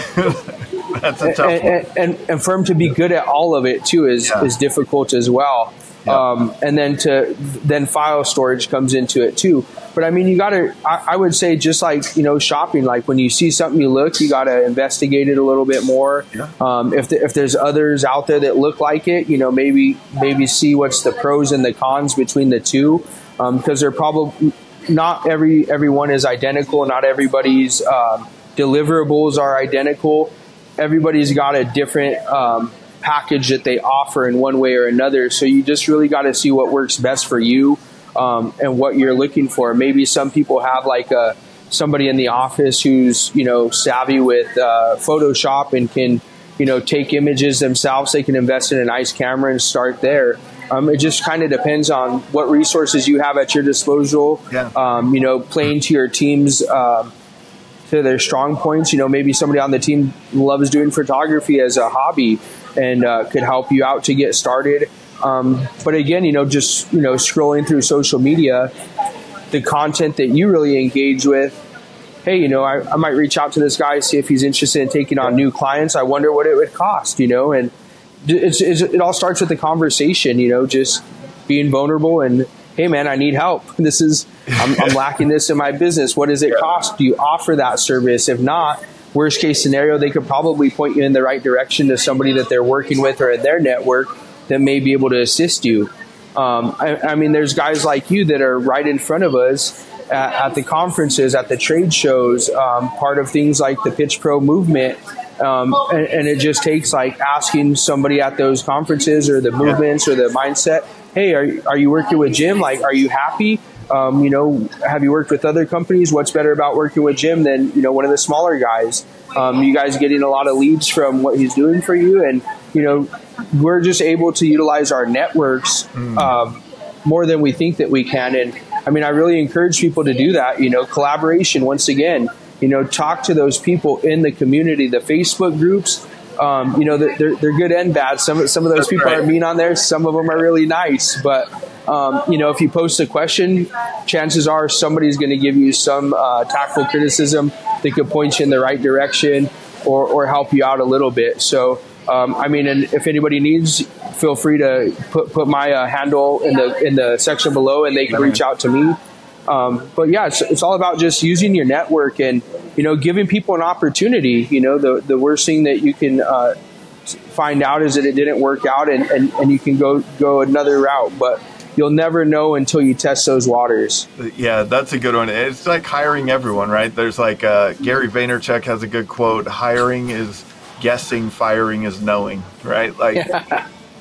that's a tough and, one. And, and, and for him to be good at all of it too is yeah. is difficult as well. Yeah. Um, and then to then file storage comes into it too. But I mean, you got to, I, I would say just like, you know, shopping, like when you see something you look, you got to investigate it a little bit more. Yeah. Um, if the, if there's others out there that look like it, you know, maybe, maybe see what's the pros and the cons between the two. Um, because they're probably not every, everyone is identical. Not everybody's, um, deliverables are identical. Everybody's got a different, um, package that they offer in one way or another. So you just really got to see what works best for you, um, and what you're looking for. Maybe some people have like a, somebody in the office who's, you know, savvy with uh, Photoshop and can, you know, take images themselves. They can invest in a nice camera and start there. Um, it just kind of depends on what resources you have at your disposal. Yeah. Um, you know, playing to your team's uh, to their strong points. You know, maybe somebody on the team loves doing photography as a hobby and uh, could help you out to get started. Um, but again, you know, just, you know, scrolling through social media, the content that you really engage with, hey, you know, I, I might reach out to this guy, see if he's interested in taking on new clients. I wonder what it would cost, you know, and it's, it's, it all starts with the conversation, you know, just being vulnerable and, hey, man, I need help. This is, I'm, I'm lacking this in my business. What does it cost? Do you offer that service? If not, worst case scenario, they could probably point you in the right direction to somebody that they're working with or in their network that may be able to assist you. Um, I, I mean, there's guys like you that are right in front of us at, at the conferences, at the trade shows, um, part of things like the Pitch Pro movement. Um, and, and it just takes like asking somebody at those conferences or the movements or the mindset, hey, are, are you working with Jim? Like, are you happy? Um, you know, have you worked with other companies? What's better about working with Jim than, you know, one of the smaller guys? Um, you guys getting a lot of leads from what he's doing for you. And, you know, we're just able to utilize our networks mm. um, more than we think that we can. And I mean, I really encourage people to do that. You know, collaboration, once again, you know, talk to those people in the community, the Facebook groups. Um, you know, they're, they're good and bad. Some, some of those That's people right. are mean on there. Some of them are really nice. But, um, you know, if you post a question, chances are somebody's going to give you some uh, tactful criticism that could point you in the right direction or, or help you out a little bit. So, um, I mean, and if anybody needs, feel free to put, put my uh, handle in the in the section below and they can reach out to me. Um, but yeah, it's, it's all about just using your network and, you know, giving people an opportunity. You know, the, the worst thing that you can uh, find out is that it didn't work out and, and, and you can go, go another route, but you'll never know until you test those waters. Yeah, that's a good one. It's like hiring everyone, right? There's like uh, Gary Vaynerchuk has a good quote, hiring is guessing, firing is knowing, right? Like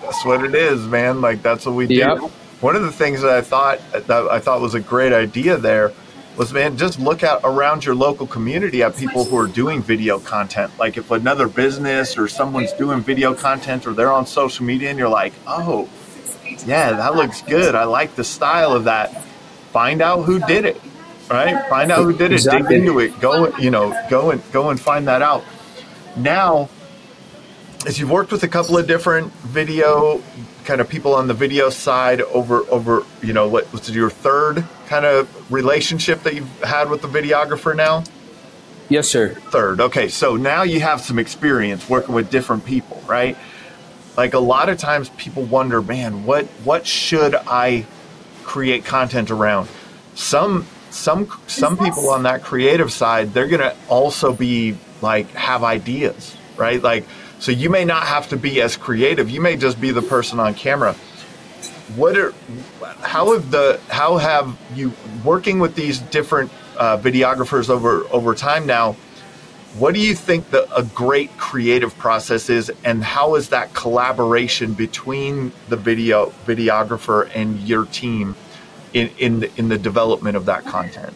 That's what it is, man. Like, that's what we do. Yep. One of the things that I thought that I thought was a great idea there was, man, just look at around your local community at people who are doing video content. Like, if another business or someone's doing video content or they're on social media and you're like, oh, yeah, that looks good. I like the style of that. Find out who did it, right? Find out who did it. Exactly. Dig into it. Go, you know, go and go and find that out. Now, as you've worked with a couple of different video kind of people on the video side over, over, you know, what was your third kind of relationship that you've had with the videographer now? Yes, sir. Third. Okay. So now you have some experience working with different people, right? Like, a lot of times people wonder, man, what, what should I create content around? Some, some, some people on that creative side, they're going to also be like, have ideas, right? Like, so you may not have to be as creative. You may just be the person on camera. What are, how have the, how have you, working with these different uh, videographers over, over time now, what do you think the, a great creative process is, and how is that collaboration between the video videographer and your team in, in, the, in the development of that content?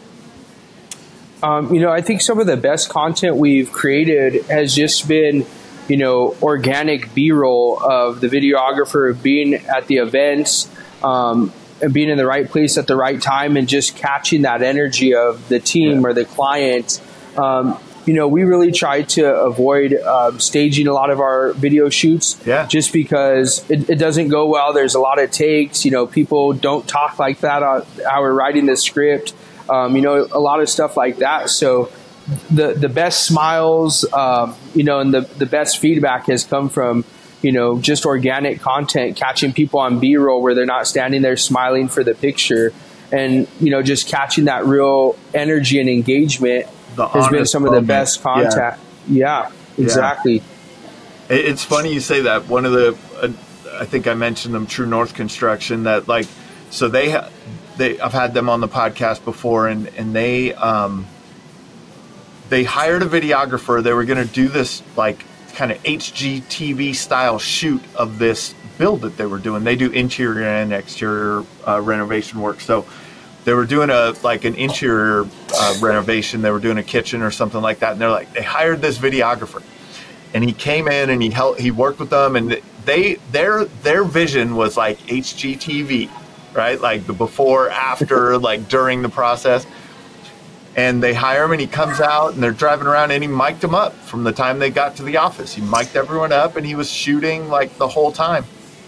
Um, you know, I think some of the best content we've created has just been, you know, organic B-roll of the videographer being at the events, um, and being in the right place at the right time, and just catching that energy of the team, yeah, or the client. Um, you know, we really try to avoid um, staging a lot of our video shoots, yeah, just because it, it doesn't go well. There's a lot of takes. You know, people don't talk like that on how we're writing the script. Um, you know, a lot of stuff like that. So the the best smiles, um, you know, and the, the best feedback has come from, you know, just organic content, catching people on B-roll where they're not standing there smiling for the picture, and, you know, just catching that real energy and engagement the has been some of the moment. best contact. Yeah, yeah, exactly. Yeah. It's funny you say that. One of the, uh, I think I mentioned them, True North Construction, that like, so they, ha- they, I've had them on the podcast before, and, and they, um, they hired a videographer. They were going to do this like kind of H G T V style shoot of this build that they were doing. They do interior and exterior uh, renovation work. So they were doing a like an interior uh, renovation. They were doing a kitchen or something like that. And they're like, they hired this videographer, and he came in and he helped. He worked with them, and they their their vision was like H G T V, right? Like the before, after, like during the process. And they hire him, and he comes out, and they're driving around, and he mic'd them up from the time they got to the office. He mic'd everyone up, and he was shooting like the whole time.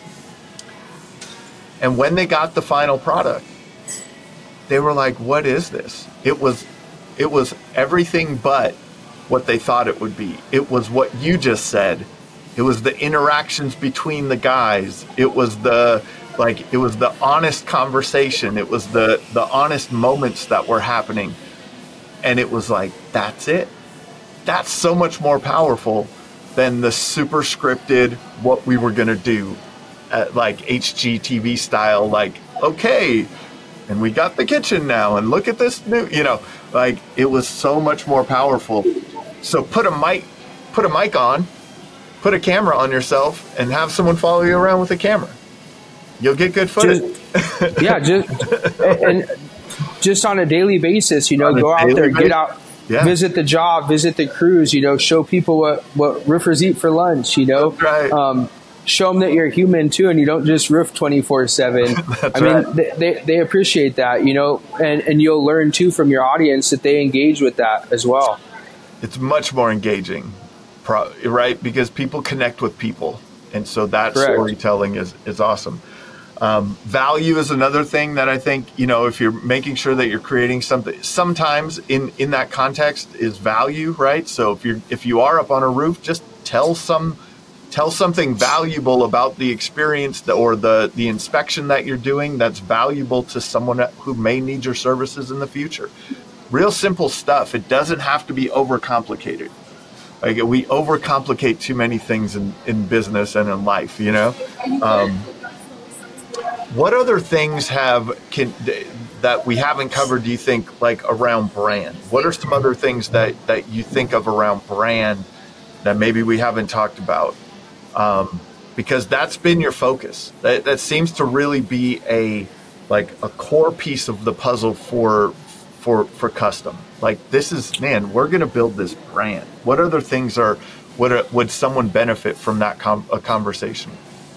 And when they got the final product, they were like, what is this? It was, it was everything but what they thought it would be. It was what you just said. It was the interactions between the guys. It was the, like, it was the honest conversation. It was the, the honest moments that were happening. And it was like, that's it. That's so much more powerful than the super scripted, what we were going to do at like H G T V style, like, okay, and we got the kitchen now, and look at this new, you know, like, it was so much more powerful. So put a mic, put a mic on, put a camera on yourself, and have someone follow you around with a camera. You'll get good footage. Just, yeah, just and just on a daily basis, you know, On go out there, basis. get out, yeah, visit the job, visit the crews, you know, show people what, what roofers eat for lunch, you know, That's right. um, show them that you're human too, and you don't just roof twenty-four seven. I mean, right. they, they, they appreciate that, you know, and, and you'll learn too from your audience that they engage with that as well. It's much more engaging, right? Because people connect with people. And so that Correct. storytelling is, is awesome. Um, value is another thing that I think, you know, if you're making sure that you're creating something, sometimes in, in that context is value, right? So if you're, if you are up on a roof, just tell some, tell something valuable about the experience or the, the inspection that you're doing that's valuable to someone who may need your services in the future. Real simple stuff. It doesn't have to be overcomplicated. Like, we overcomplicate too many things in, in business and in life, you know? Um, What other things have can that we haven't covered, do you think, like around brand? What are some other things that, that you think of around brand that maybe we haven't talked about? Um, because that's been your focus. That, that seems to really be a like a core piece of the puzzle for for for custom. Like, this is, man, we're going to build this brand. What other things are would a, would someone benefit from that com- a conversation?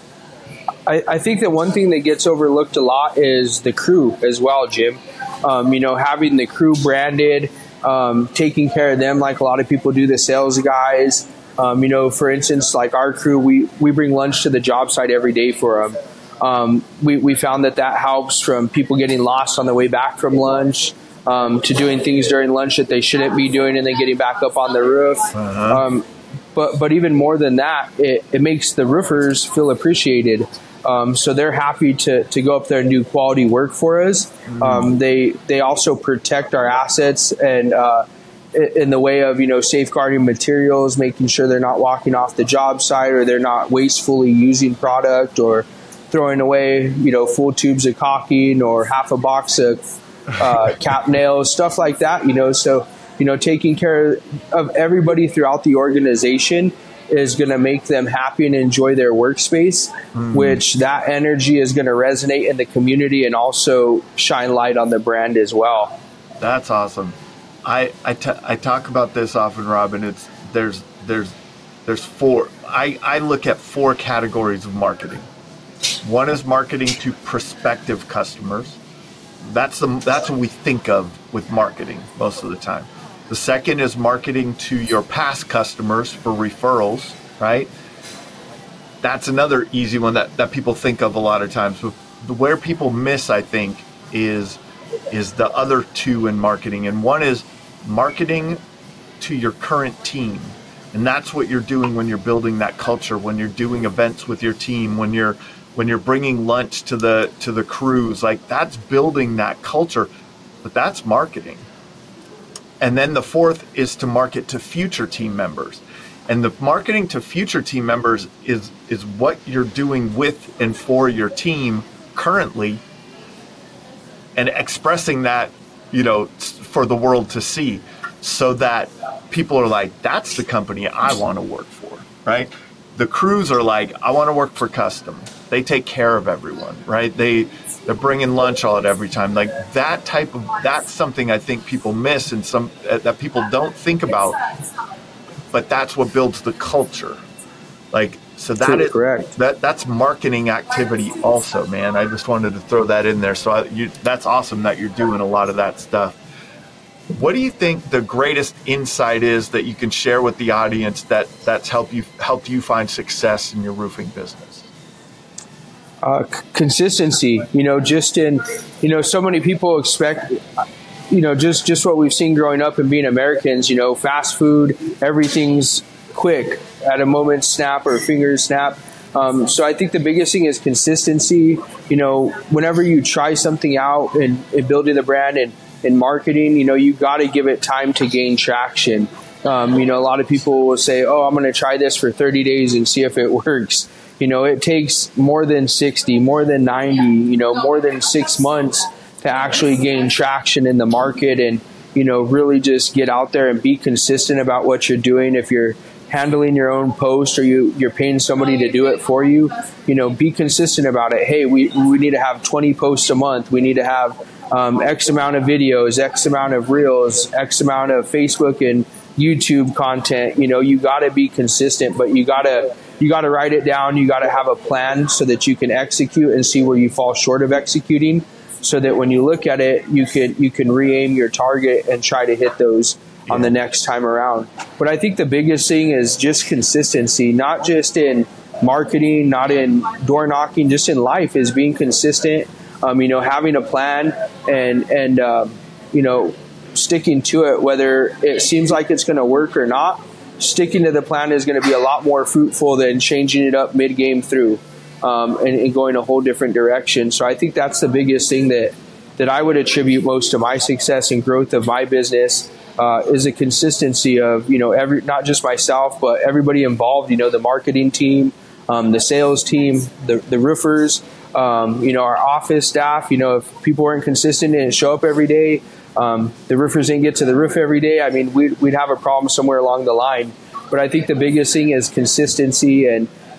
I, I think that one thing that gets overlooked a lot is the crew as well, Jim. Um, you know, having the crew branded, um, taking care of them like a lot of people do, the sales guys. Um, you know, for instance, like our crew, we, we bring lunch to the job site every day for them. Um, we, we found that that helps, from people getting lost on the way back from lunch, um, to doing things during lunch that they shouldn't be doing and then getting back up on the roof. Uh-huh. Um, but but even more than that, it, it makes the roofers feel appreciated. Um, so they're happy to, to go up there and do quality work for us. Mm. Um, they they also protect our assets and uh, in the way of, you know, safeguarding materials, making sure they're not walking off the job site, or they're not wastefully using product or throwing away, you know, full tubes of caulking or half a box of uh, cap nails, stuff like that. You know, so you know, taking care of everybody throughout the organization is going to make them happy and enjoy their workspace, mm. which that energy is going to resonate in the community and also shine light on the brand as well. That's awesome. I I, t- I talk about this often, Robin. It's there's there's there's four. I, I look at four categories of marketing. One is marketing to prospective customers. That's the that's what we think of with marketing most of the time. The second is marketing to your past customers for referrals, right? That's another easy one that, that people think of a lot of times. But where people miss, I think, is is the other two in marketing. And one is marketing to your current team. And that's what you're doing when you're building that culture, when you're doing events with your team, when you're when you're bringing lunch to the to the crews. Like, that's building that culture, but that's marketing. And then the fourth is to market to future team members. And the marketing to future team members is is what you're doing with and for your team currently, and expressing that, you know, for the world to see, so that people are like, that's the company I want to work for, right? The crews are like, I want to work for Custom. They take care of everyone, right? They They're bringing lunch all at every time. Like, that type of, that's something I think people miss, and some uh, that people don't think about, but that's what builds the culture. Like, so that is correct. That that's marketing activity also, man. I just wanted to throw that in there. So I, you, that's awesome that you're doing a lot of that stuff. What do you think the greatest insight is that you can share with the audience that that's helped you helped you find success in your roofing business? Uh, c- consistency, you know, just in, you know, so many people expect, you know, just, just what we've seen growing up and being Americans, you know, fast food, everything's quick at a moment's snap or a finger's snap. Um, so I think the biggest thing is consistency. You know, whenever you try something out in, in building the brand and in marketing, you know, you got to give it time to gain traction. Um, you know, a lot of people will say, oh, I'm going to try this for thirty days and see if it works. You know, it takes more than sixty, more than ninety, you know, more than six months to actually gain traction in the market and, you know, really just get out there and be consistent about what you're doing. If you're handling your own post or you, you're paying somebody to do it for you, you know, be consistent about it. Hey, we, we need to have twenty posts a month. We need to have um, X amount of videos, X amount of reels, X amount of Facebook and YouTube content. You know, you got to be consistent, but you got to You got to write it down. You got to have a plan so that you can execute and see where you fall short of executing, so that when you look at it, you can you can re-aim your target and try to hit those yeah. on the next time around. But I think the biggest thing is just consistency, not just in marketing, not in door knocking, just in life, is being consistent. Um, you know, having a plan and and um, you know, sticking to it, whether it seems like it's going to work or not. Sticking to the plan is going to be a lot more fruitful than changing it up mid-game through um, and, and going a whole different direction. So I think that's the biggest thing that, that I would attribute most to my success and growth of my business uh, is a consistency of, you know, every not just myself, but everybody involved, you know, the marketing team, um, the sales team, the, the roofers, um, you know, our office staff. You know, if people weren't consistent and show up every day, Um, the roofers didn't get to the roof every day, I mean, we'd, we'd have a problem somewhere along the line. But I think the biggest thing is consistency and,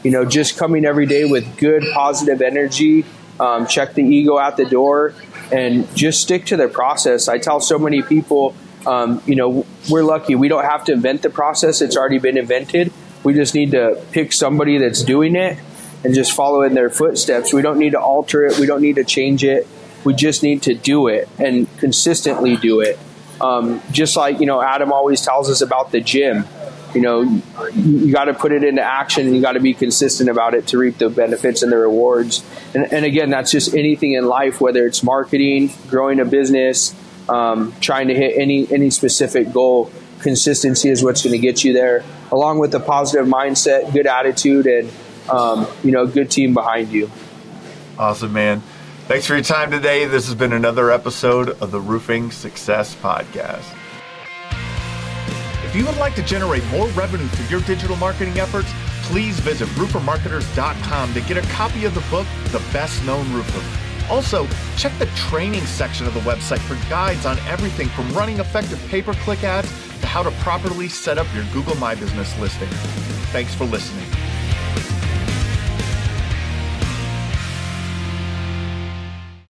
you know, just coming every day with good, positive energy, um, check the ego at the door, and just stick to the process. I tell so many people, um, you know, we're lucky. We don't have to invent the process. It's already been invented. We just need to pick somebody that's doing it and just follow in their footsteps. We don't need to alter it. We don't need to change it. We just need to do it and consistently do it. Um, just like, you know, Adam always tells us about the gym. You know, you, you got to put it into action, and you got to be consistent about it to reap the benefits and the rewards. And, and again, that's just anything in life, whether it's marketing, growing a business, um, trying to hit any any specific goal. Consistency is what's going to get you there, along with a positive mindset, good attitude, and um, you know, good team behind you. Awesome, man. Thanks for your time today. This has been another episode of the Roofing Success Podcast. If you would like to generate more revenue through your digital marketing efforts, please visit roofer marketers dot com to get a copy of the book, The Best Known Roofer. Also, check the training section of the website for guides on everything from running effective pay-per-click ads to how to properly set up your Google My Business listing. Thanks for listening.